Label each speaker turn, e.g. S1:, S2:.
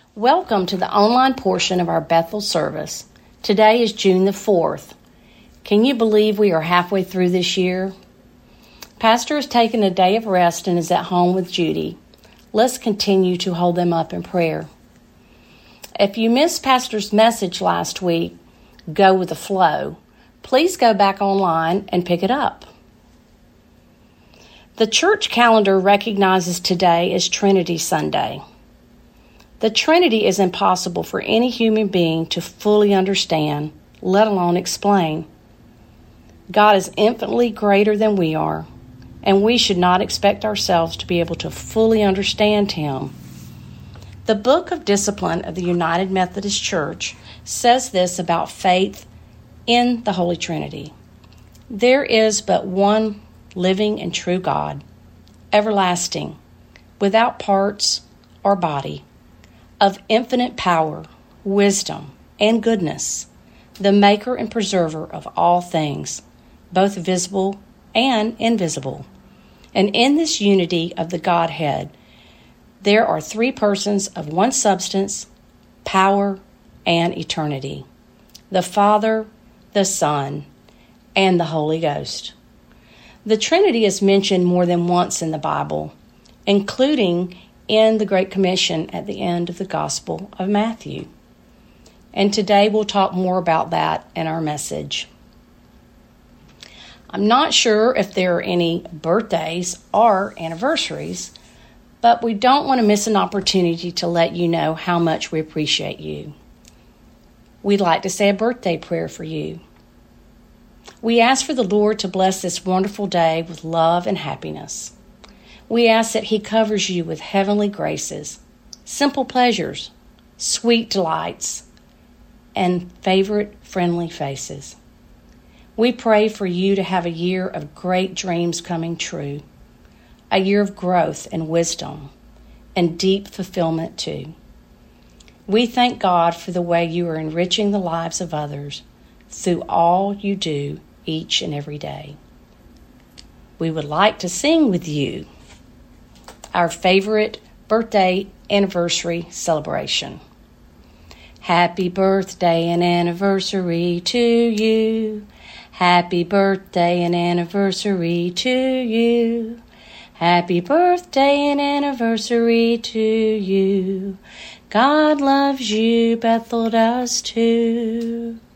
S1: Welcome to the online portion of our Bethel service. Today is June the 4th. Can you believe we are halfway through this year? Pastor has taken a day of rest and is at home with Judy. Let's continue to hold them up in prayer. If you missed Pastor's message last week, Go with the Flow, please go back online and pick it up. The church calendar recognizes today as Trinity Sunday. The Trinity is impossible for any human being to fully understand, let alone explain. God is infinitely greater than we are, and we should not expect ourselves to be able to fully understand Him. The Book of Discipline of the United Methodist Church says this about faith in the Holy Trinity. There is but one living and true God, everlasting, without parts or body, of infinite power, wisdom, and goodness, the maker and preserver of all things, both visible and invisible. And in this unity of the Godhead, there are three persons of one substance, power, and eternity: the Father, the Son, and the Holy Ghost. The Trinity is mentioned more than once in the Bible, including in the Great Commission at the end of the Gospel of Matthew. And today we'll talk more about that in our message. I'm not sure if there are any birthdays or anniversaries, but we don't want to miss an opportunity to let you know how much we appreciate you. We'd like to say a birthday prayer for you. We ask for the Lord to bless this wonderful day with love and happiness. We ask that He covers you with heavenly graces, simple pleasures, sweet delights, and favorite friendly faces. We pray for you to have a year of great dreams coming true, a year of growth and wisdom, and deep fulfillment too. We thank God for the way you are enriching the lives of others through all you do each and every day. We would like to sing with you our favorite birthday anniversary celebration. Happy birthday and anniversary to you. Happy birthday and anniversary to you. Happy birthday and anniversary to you. God loves you, Bethel does too.